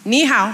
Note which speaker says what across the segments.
Speaker 1: Ni hao.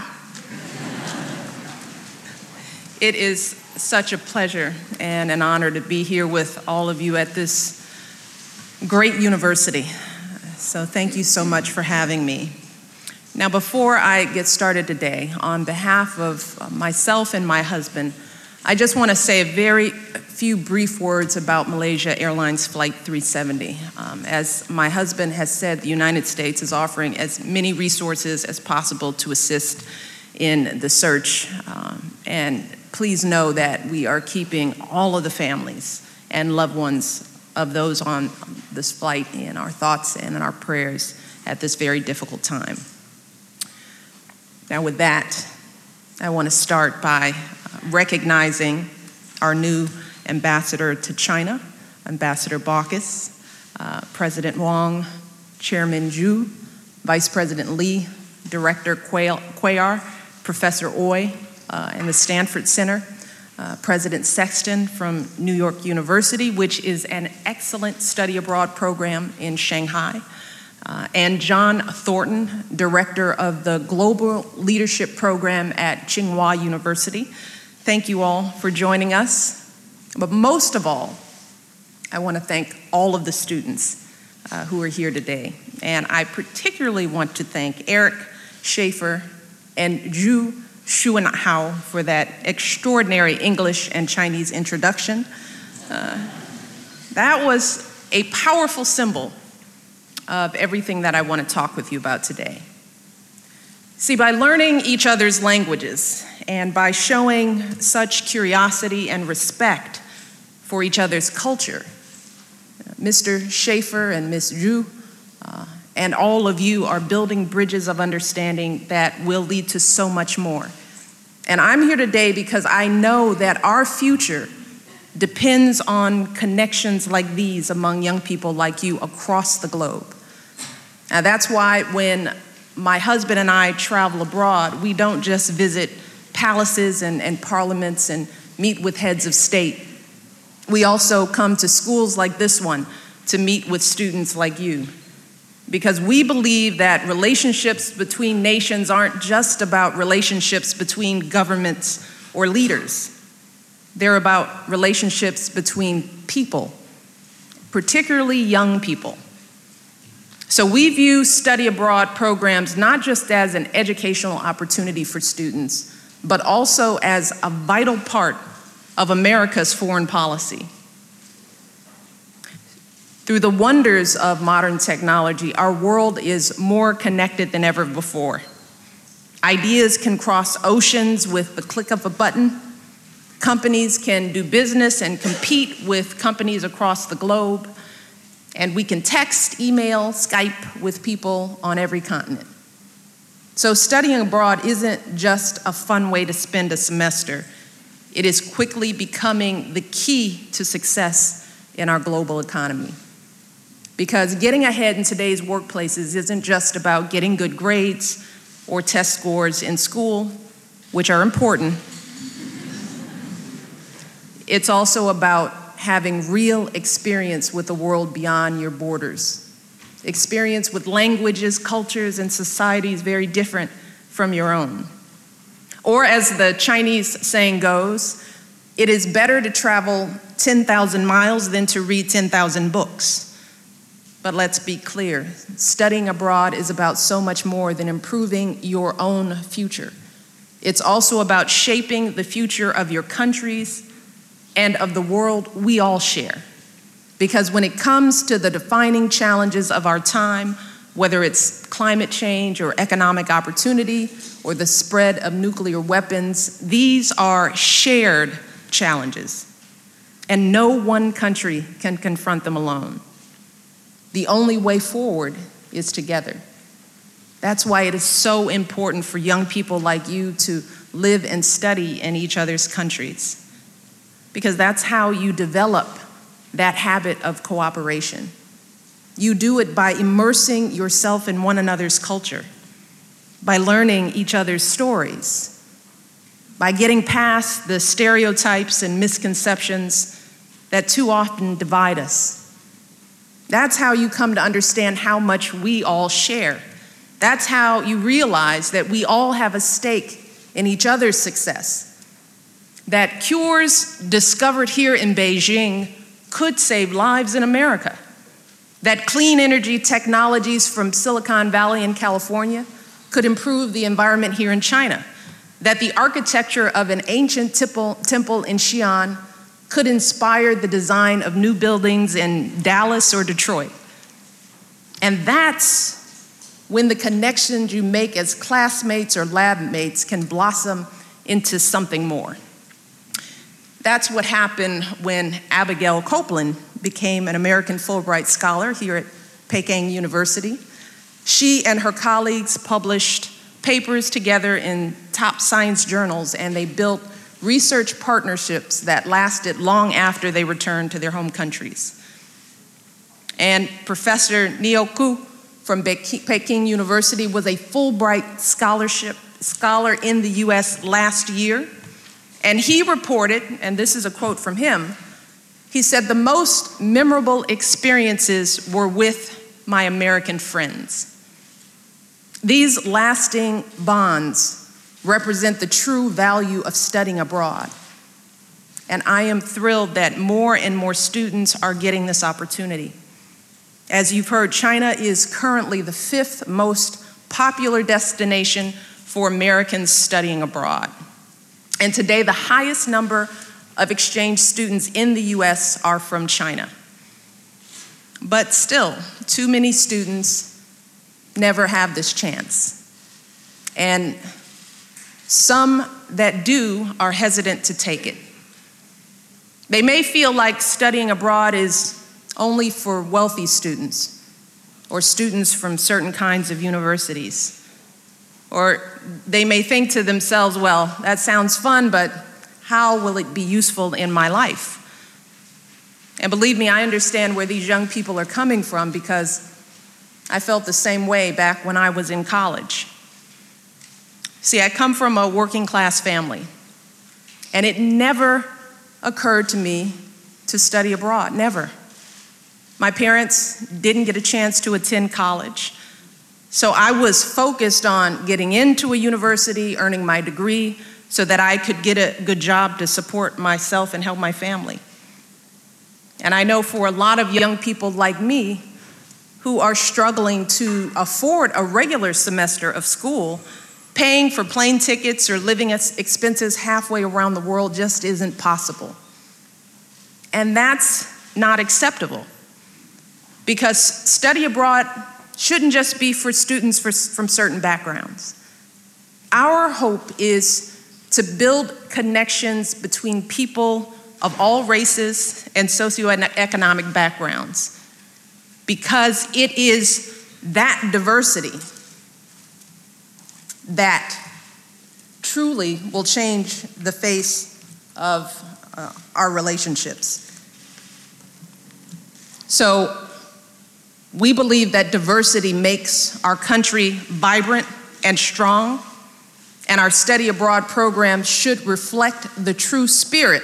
Speaker 1: It is such a pleasure and an honor to be here with all of you at this great university. So thank you so much for having me. Now, before I get started today, on behalf of myself and my husband, I just want to say a very few brief words about Malaysia Airlines Flight 370. As my husband has said, the United States is offering as many resources as possible to assist in the search. And please know that we are keeping all of the families and loved ones of those on this flight in our thoughts and in our prayers at this very difficult time. Now with that, I want to start by recognizing our new ambassador to China, Ambassador Baucus, President Wang, Chairman Zhu, Vice President Li, Director Cuellar, Professor Ooi, and the Stanford Center, President Sexton from New York University, which is an excellent study abroad program in Shanghai, and John Thornton, Director of the Global Leadership Program at Tsinghua University. Thank you all for joining us. But most of all, I want to thank all of the students who are here today. And I particularly want to thank Eric Schaefer and Zhu Xuanhao for that extraordinary English and Chinese introduction. That was a powerful symbol of everything that I want to talk with you about today. See, by learning each other's languages and by showing such curiosity and respect for each other's culture, Mr. Schaefer and Ms. Zhu and all of you are building bridges of understanding that will lead to so much more. And I'm here today because I know that our future depends on connections like these among young people like you across the globe. Now that's why when my husband and I travel abroad, we don't just visit palaces and parliaments and meet with heads of state. We also come to schools like this one to meet with students like you, because we believe that relationships between nations aren't just about relationships between governments or leaders. They're about relationships between people, particularly young people. So we view study abroad programs not just as an educational opportunity for students, but also as a vital part of America's foreign policy. Through the wonders of modern technology, our world is more connected than ever before. Ideas can cross oceans with the click of a button. Companies can do business and compete with companies across the globe. And we can text, email, Skype with people on every continent. So studying abroad isn't just a fun way to spend a semester. It is quickly becoming the key to success in our global economy. Because getting ahead in today's workplaces isn't just about getting good grades or test scores in school, which are important. It's also about having real experience with the world beyond your borders. Experience with languages, cultures, and societies very different from your own. Or as the Chinese saying goes, it is better to travel 10,000 miles than to read 10,000 books. But let's be clear, studying abroad is about so much more than improving your own future. It's also about shaping the future of your countries and of the world we all share. Because when it comes to the defining challenges of our time, whether it's climate change or economic opportunity or the spread of nuclear weapons, these are shared challenges. And no one country can confront them alone. The only way forward is together. That's why it is so important for young people like you to live and study in each other's countries, because that's how you develop that habit of cooperation. You do it by immersing yourself in one another's culture, by learning each other's stories, by getting past the stereotypes and misconceptions that too often divide us. That's how you come to understand how much we all share. That's how you realize that we all have a stake in each other's success. That cures discovered here in Beijing could save lives in America. That clean energy technologies from Silicon Valley in California could improve the environment here in China. That the architecture of an ancient temple in Xi'an could inspire the design of new buildings in Dallas or Detroit. And that's when the connections you make as classmates or lab mates can blossom into something more. That's what happened when Abigail Copeland became an American Fulbright Scholar here at Peking University. She and her colleagues published papers together in top science journals, and they built research partnerships that lasted long after they returned to their home countries. And Professor Neo Ku from Peking University was a Fulbright scholar in the US last year. And he reported, and this is a quote from him, he said, "The most memorable experiences were with my American friends." These lasting bonds represent the true value of studying abroad. And I am thrilled that more and more students are getting this opportunity. As you've heard, China is currently the 5th most popular destination for Americans studying abroad. And today, the highest number of exchange students in the US are from China. But still, too many students never have this chance. And some that do are hesitant to take it. They may feel like studying abroad is only for wealthy students or students from certain kinds of universities. Or they may think to themselves, well, that sounds fun, but how will it be useful in my life? And believe me, I understand where these young people are coming from because I felt the same way back when I was in college. See, I come from a working class family, and it never occurred to me to study abroad, never. My parents didn't get a chance to attend college, so I was focused on getting into a university, earning my degree, so that I could get a good job to support myself and help my family. And I know for a lot of young people like me who are struggling to afford a regular semester of school, paying for plane tickets or living expenses halfway around the world just isn't possible. And that's not acceptable, because study abroad shouldn't just be for students from certain backgrounds. Our hope is to build connections between people of all races and socioeconomic backgrounds, because it is that diversity that truly will change the face of our relationships. So we believe that diversity makes our country vibrant and strong, and our study abroad program should reflect the true spirit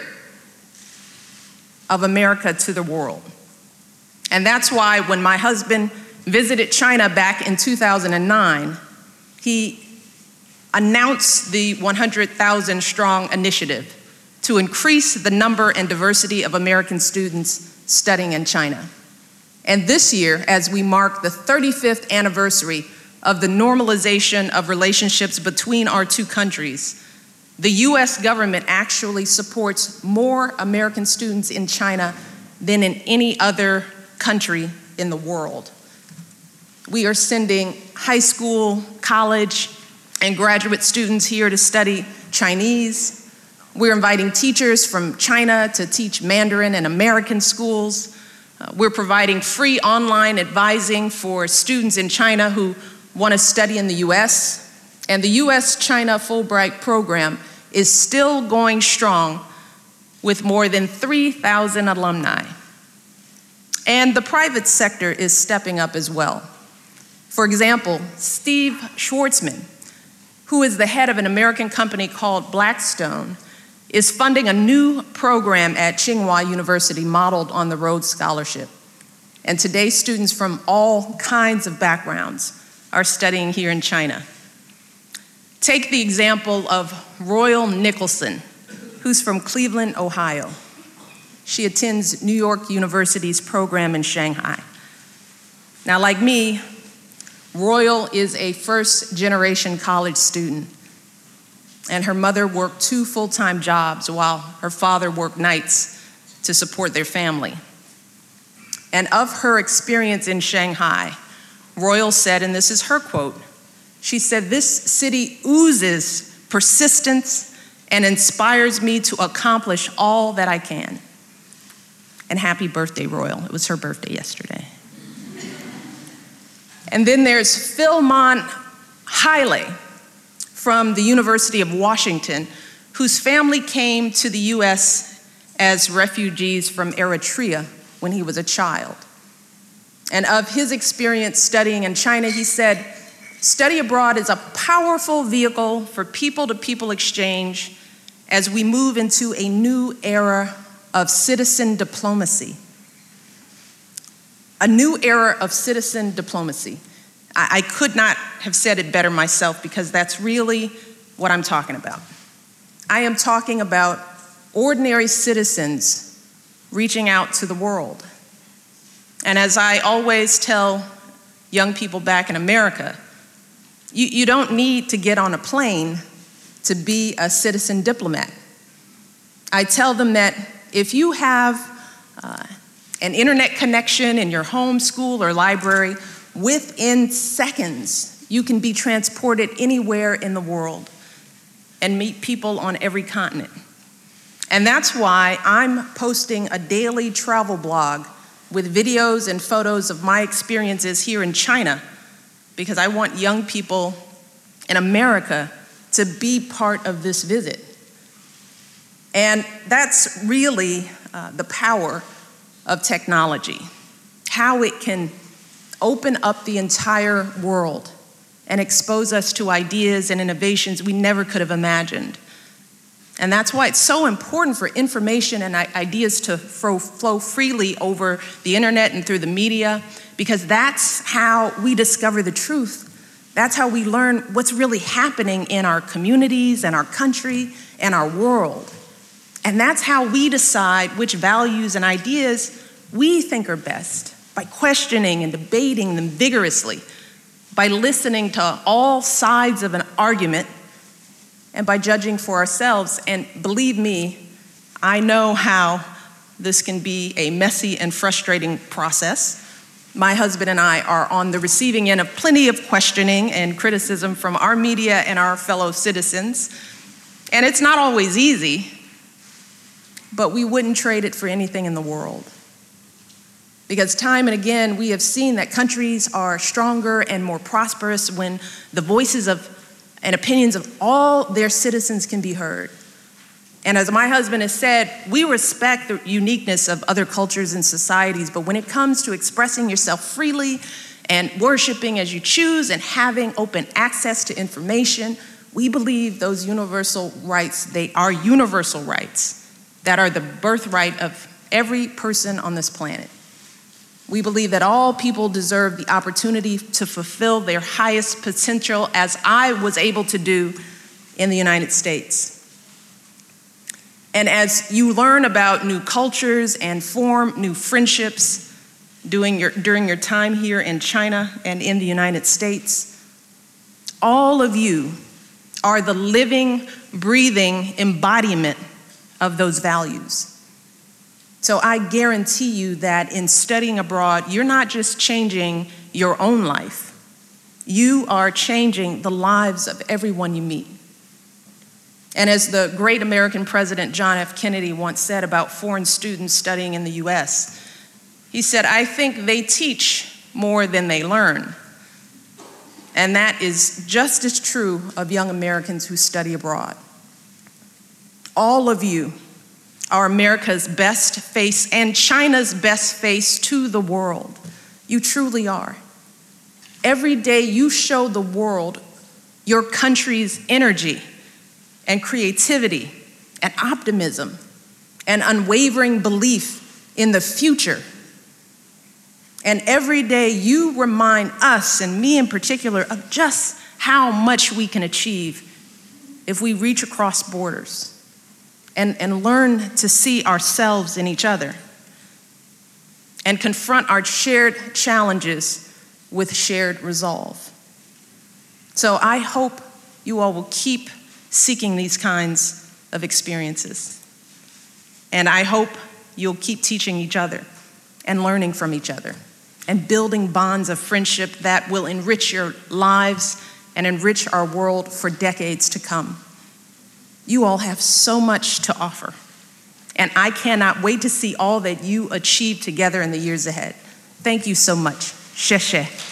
Speaker 1: of America to the world. And that's why when my husband visited China back in 2009, he announced the 100,000 Strong Initiative to increase the number and diversity of American students studying in China. And this year, as we mark the 35th anniversary of the normalization of relationships between our two countries, the US government actually supports more American students in China than in any other country in the world. We are sending high school, college, and graduate students here to study Chinese. We're inviting teachers from China to teach Mandarin in American schools. We're providing free online advising for students in China who want to study in the US. And the US-China Fulbright program is still going strong with more than 3,000 alumni. And the private sector is stepping up as well. For example, Steve Schwartzman, who is the head of an American company called Blackstone, is funding a new program at Tsinghua University modeled on the Rhodes Scholarship. And today, students from all kinds of backgrounds are studying here in China. Take the example of Royal Nicholson, who's from Cleveland, Ohio. She attends New York University's program in Shanghai. Now, like me, Royal is a first-generation college student, and her mother worked 2 full-time jobs while her father worked nights to support their family. And of her experience in Shanghai, Royal said, and this is her quote, she said, "This city oozes persistence and inspires me to accomplish all that I can." And happy birthday, Royal. It was her birthday yesterday. And then there's Philmon Haile from the University of Washington, whose family came to the US as refugees from Eritrea when he was a child. And of his experience studying in China, he said, "Study abroad is a powerful vehicle for people-to-people exchange as we move into a new era of citizen diplomacy." A new era of citizen diplomacy. I could not have said it better myself, because that's really what I'm talking about. I am talking about ordinary citizens reaching out to the world. And as I always tell young people back in America, you don't need to get on a plane to be a citizen diplomat. I tell them that if you have an internet connection in your home, school, or library, within seconds, you can be transported anywhere in the world and meet people on every continent. And that's why I'm posting a daily travel blog with videos and photos of my experiences here in China, because I want young people in America to be part of this visit. And that's really the power of technology, how it can open up the entire world and expose us to ideas and innovations we never could have imagined. And that's why it's so important for information and ideas to flow freely over the internet and through the media, because that's how we discover the truth. That's how we learn what's really happening in our communities and our country and our world. And that's how we decide which values and ideas we think are best, by questioning and debating them vigorously, by listening to all sides of an argument, and by judging for ourselves. And believe me, I know how this can be a messy and frustrating process. My husband and I are on the receiving end of plenty of questioning and criticism from our media and our fellow citizens. And it's not always easy, but we wouldn't trade it for anything in the world. Because time and again, we have seen that countries are stronger and more prosperous when the voices of and opinions of all their citizens can be heard. And as my husband has said, we respect the uniqueness of other cultures and societies, but when it comes to expressing yourself freely and worshiping as you choose and having open access to information, we believe those universal rights, they are universal rights that are the birthright of every person on this planet. We believe that all people deserve the opportunity to fulfill their highest potential, as I was able to do in the United States. And as you learn about new cultures and form new friendships during your time here in China and in the United States, all of you are the living, breathing embodiment of those values. So I guarantee you that in studying abroad, you're not just changing your own life, you are changing the lives of everyone you meet. And as the great American President John F. Kennedy once said about foreign students studying in the US, he said, "I think they teach more than they learn." And that is just as true of young Americans who study abroad. All of you are America's best face and China's best face to the world. You truly are. Every day you show the world your country's energy and creativity and optimism and unwavering belief in the future. And every day you remind us, and me in particular, of just how much we can achieve if we reach across borders and learn to see ourselves in each other and confront our shared challenges with shared resolve. So I hope you all will keep seeking these kinds of experiences. And I hope you'll keep teaching each other and learning from each other and building bonds of friendship that will enrich your lives and enrich our world for decades to come. You all have so much to offer, and I cannot wait to see all that you achieve together in the years ahead. Thank you so much. Sheshe.